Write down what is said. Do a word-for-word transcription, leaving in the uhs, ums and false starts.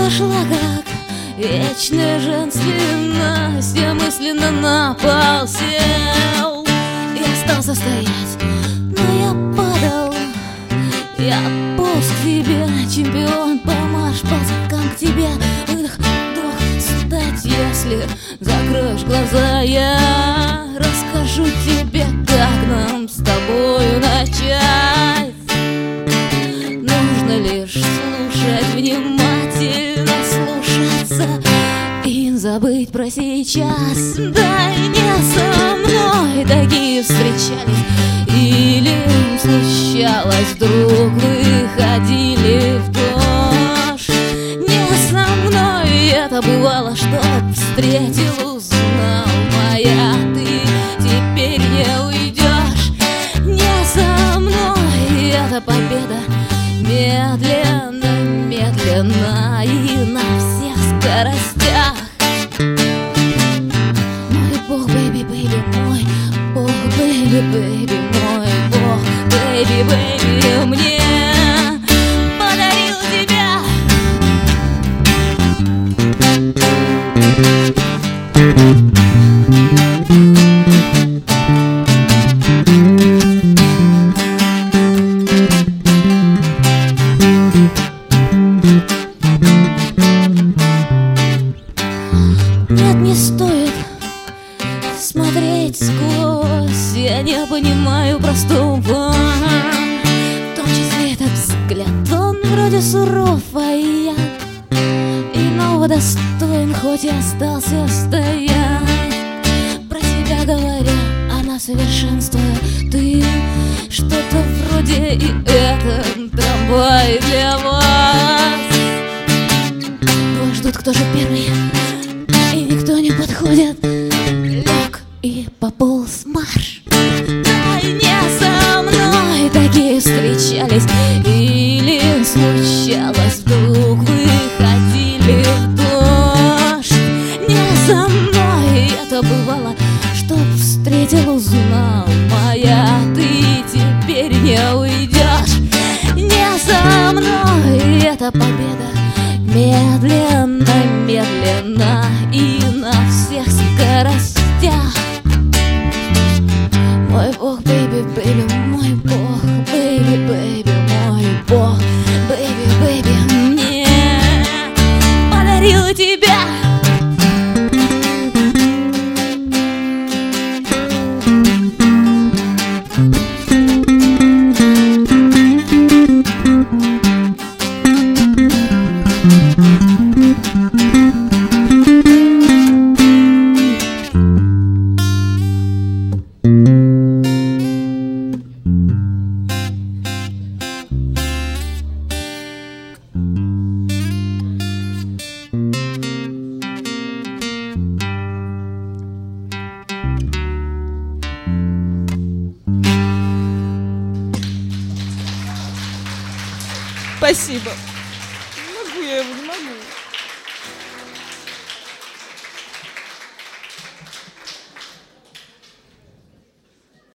пошла как вечная женственность. Я мысленно на пол сел и остался стоять, но я падал. Я полз к тебе, чемпион по марш-ползкам к тебе. Выдох, вдох, стать, если закроешь глаза. Я расскажу тебе, как нам с тобою начать. Нужно лишь слушать, внимательно слушаться и забыть про сейчас. Да и не со мной такие встречались, или случалось, вдруг выходили в дождь. Не со мной это бывало, что встретил, узнал моя, ты теперь не уйдешь. Не со мной это победа, медленно, медленно и на всех скоростях. Мой бог, бэйби, бэйби, мой бог, бэйби, бэйби, мой бог, бэйби, бэйби, мне подарил тебя. Нет, не стоит смотреть сквозь, я не понимаю простого. В том числе этот взгляд, он вроде суров, а я иного достоин, хоть и остался стоять. Про себя говоря, она совершенство, ты что-то вроде и это трамвай для вас. Двое ждут, кто же первый, и никто не подходит. Лег и пополз марш. Да и не со мной такие встречались, или случалось, вдруг выходили в дождь. Не со мной это бывало, чтоб встретил, узнал моя, ты теперь не уйдешь. Не со мной это победа, медленно, медленно и на всех скоростях. Мой бог, бэйби, бэйби, мой бог, бэйби, бэйби, мой бог, бэйби, бэйби, мне подарил тебя. Спасибо. Не могу я его, не могу.